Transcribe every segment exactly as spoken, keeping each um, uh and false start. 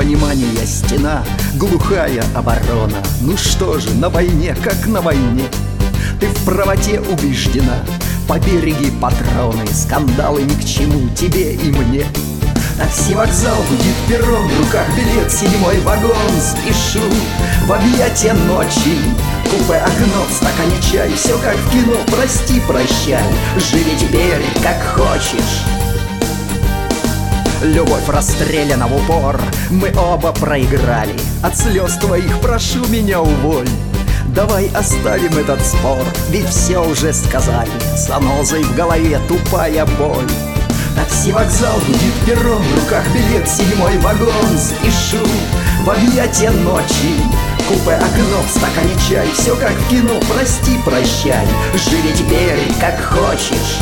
понимания стена, глухая оборона. Ну что же, на войне, как на войне. Ты в правоте убеждена, побереги патроны, скандалы ни к чему тебе и мне. Такси, вокзал, гудит перрон, в руках билет, седьмой вагон. Спешу в объятия ночи, купе, окно, в стакане чай. Все как в кино, прости, прощай, живи теперь как хочешь. Любовь расстреляна в упор, мы оба проиграли. От слез твоих прошу меня уволь. Давай оставим этот спор, ведь все уже сказали. Занозой в голове тупая боль. Такси, вокзал, гудит перрон, в руках билет, седьмой вагон. Спешу в объятия ночи, купе, окно, в стакане чай. Все как в кино, прости, прощай, живи теперь как хочешь.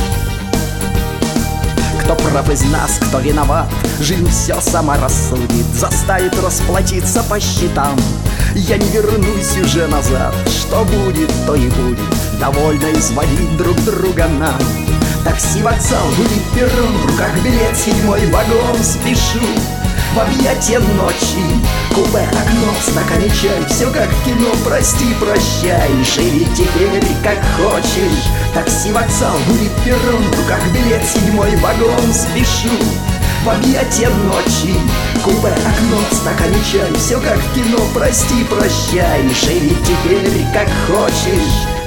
Кто прав из нас, кто виноват, жизнь все сама рассудит, заставит расплатиться по счетам. Я не вернусь уже назад, что будет, то и будет. Довольно изводить друг друга нам. Такси, вокзал, гудит перрон, в руках билет, седьмой вагон. Спешу в объятия ночи, купе, окно, в стакане чай. Все как в кино, прости, прощай, живи теперь как хочешь. Такси, вокзал, гудит перрон, в руках билет, седьмой вагон. Спешу в объятия ночи, купе, окно, в стакане чай. Все как в кино, прости, прощай, живи теперь как хочешь.